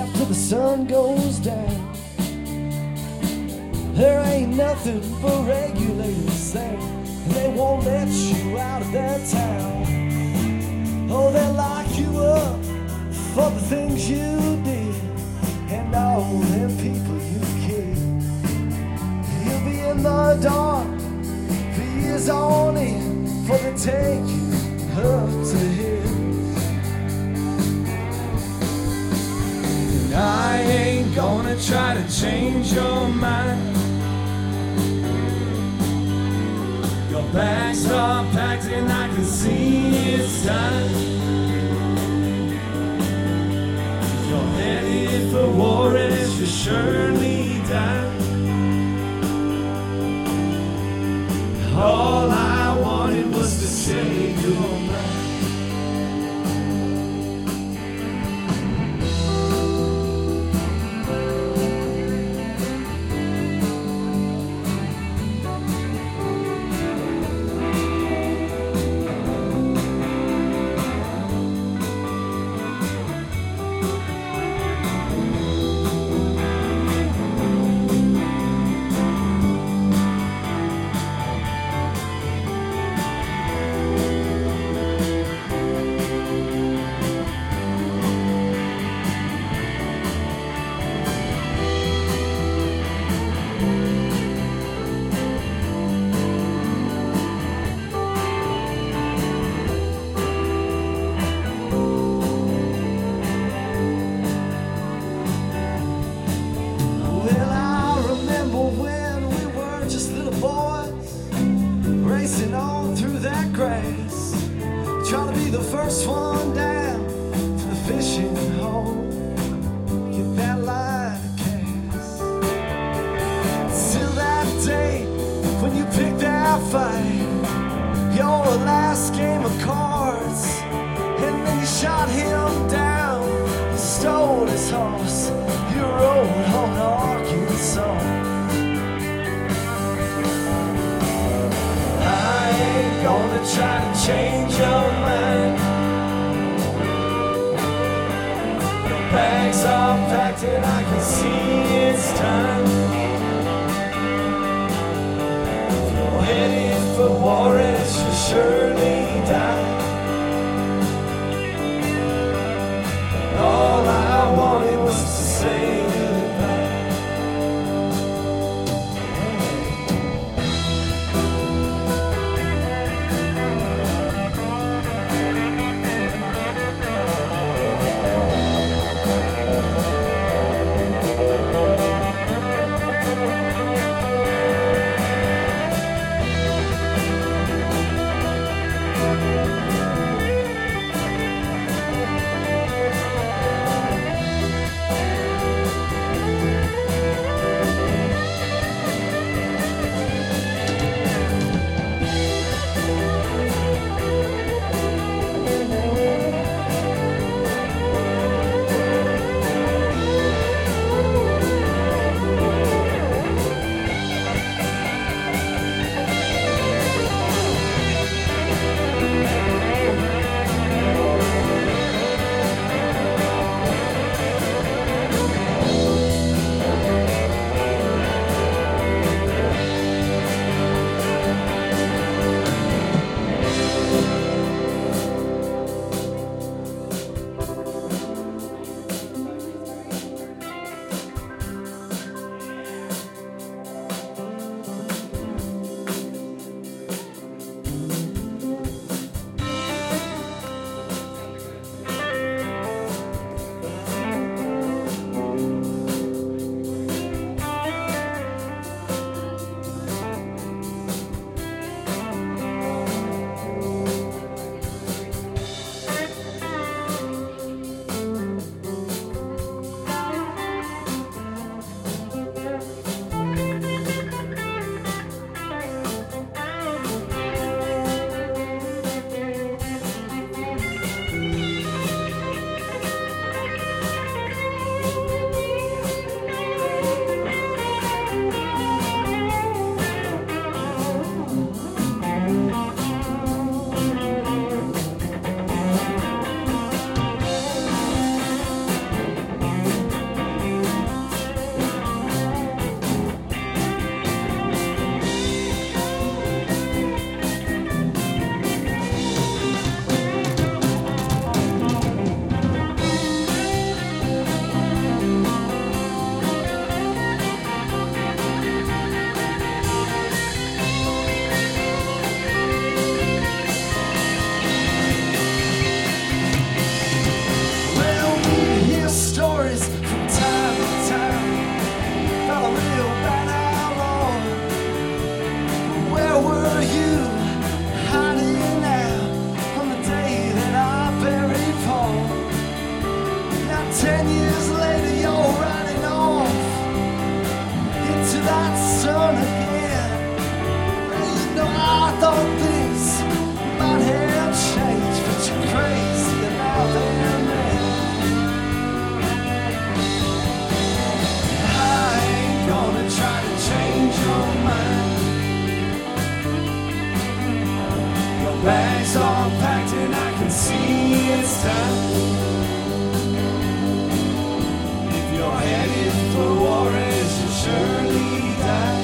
after the sun goes down. There ain't nothing for regulators there, and they won't let you out of their town. Oh, they'll lock you up for the things you did and all them people you killed. You'll be in the dark for years on end before they take you up to the hills. And I ain't gonna try to change your mind. Your bags are packed and I can see it's time. You're headed for war as you surely die. All I wanted was to say your mind. Racing on through that grass, trying to be the first one down to the fishing hole, get that line of cast. Till that day when you picked that fight, your last game of cards, and then you shot him down, you stole his horse, you rode on Arkansas. Gonna try to change your mind. Your bags are packed and I can see it's time. If you're headed for war as you surely die. All I wanted was to say goodbye. this time. If you're headed for war, as you'll surely die.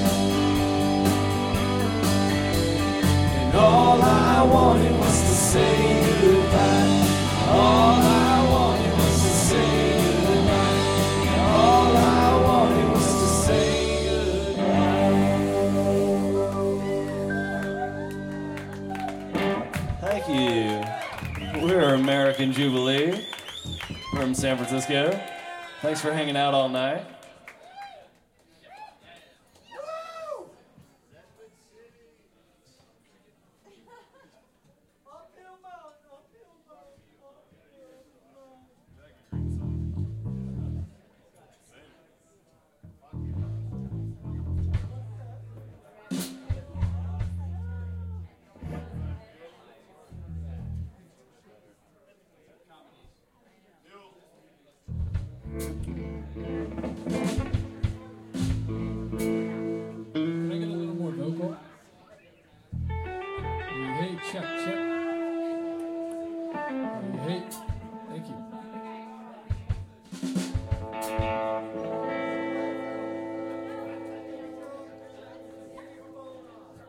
And all I wanted was to say goodbye. All I wanted was to say goodbye. All I wanted was to say goodbye. Thank you. We're American Jubilee from San Francisco. Thanks for hanging out all night. Can I get a little more vocal? Hey, check, check. Hey.